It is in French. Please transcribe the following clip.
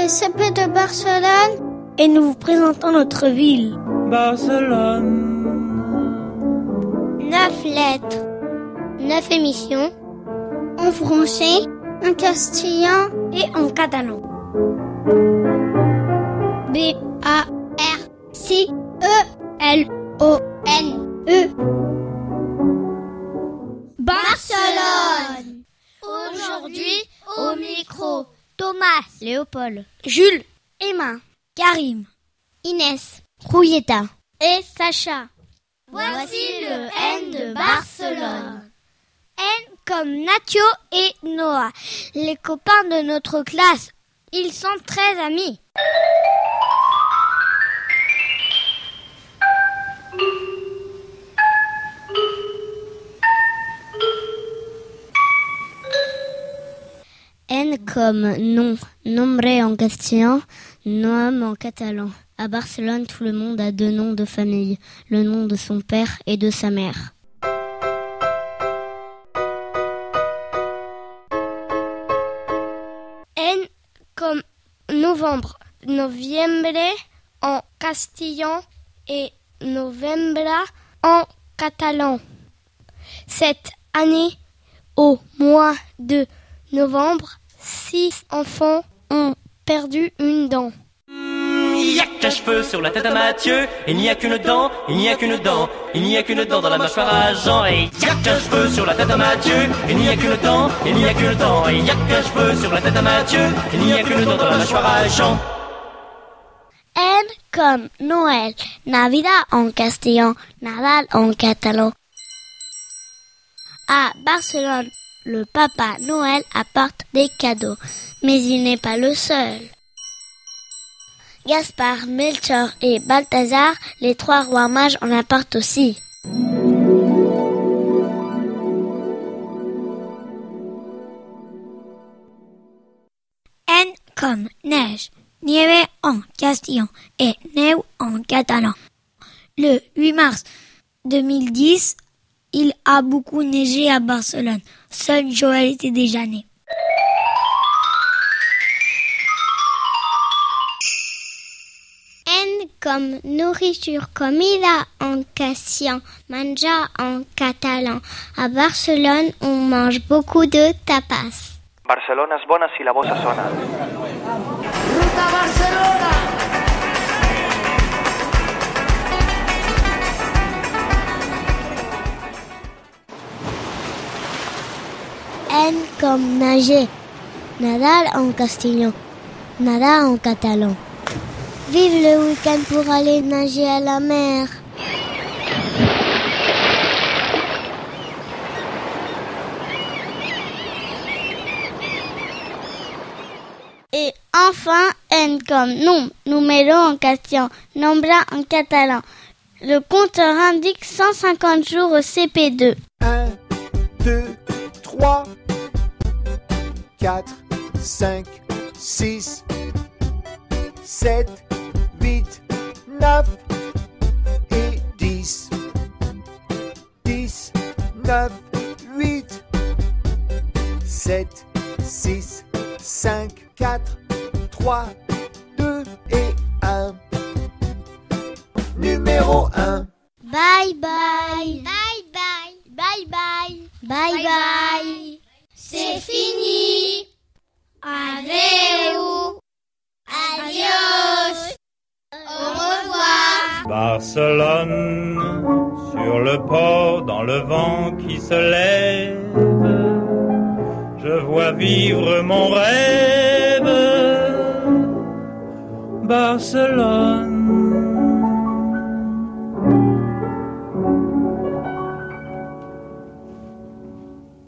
CP de Barcelone et nous vous présentons notre ville. Barcelone. 9 lettres, 9 émissions, en français, en castillan et en catalan. B-A-R-C-E-L-O-N-E. Barcelone. Aujourd'hui, au micro, Thomas, Léopold, Jules, Emma, Karim, Inès, Rouilletta et Sacha. Voici le N de Barcelone. N comme Nacho et Noah, les copains de notre classe. Ils sont très amis. N comme nom, nombre en castillan, nom en catalan. À Barcelone, tout le monde a 2 noms de famille, le nom de son père et de sa mère. N comme novembre, noviembre en castillan et novembra en catalan. Cette année, au mois de novembre, 6 enfants ont perdu une dent. Il n'y a qu'un cheveu sur la tête à Mathieu, il n'y a qu'une dent, il n'y a qu'une dent, il n'y a qu'une dent dans la mâchoire à Jean. Et il n'y a qu'un cheveu sur la tête à Mathieu, il n'y a qu'une dent, il n'y a qu'une dent, il n'y a qu'un cheveu sur la tête à Mathieu, il n'y a qu'une dent dans la mâchoire à Jean. N comme Noël, Navidad en castillan, Nadal en catalan. À Barcelone, le papa Noël apporte des cadeaux, mais il n'est pas le seul. Gaspard, Melchior et Balthazar, les 3 rois mages en apportent aussi. N comme neige, nieve en castillan et neu en catalan. Le 8 mars 2010, il a beaucoup neigé à Barcelone. Seul Joël était déjà né. N comme nourriture, comida en castillan, manja en catalan. À Barcelone, on mange beaucoup de tapas. Barcelona es bona si la bossa sona. Ruta Barcelona! N comme nager, nadar en castillan, nada en catalan. Vive le week-end pour aller nager à la mer. Et enfin, N comme nom, numéro en castillan, nombra en catalan. Le compteur indique 150 jours au CP2. 1, 2, 3, 4, 5, 6, 7, 8, 9 et 10. 10, 9, 8, 7, 6, 5, 4, 3, 2 et 1. Numéro 1. Bye bye. Bye bye. Bye bye. Bye bye. C'est fini. Adeu. Adios. Au revoir. Barcelone, sur le port, dans le vent qui se lève, je vois vivre mon rêve. Barcelone.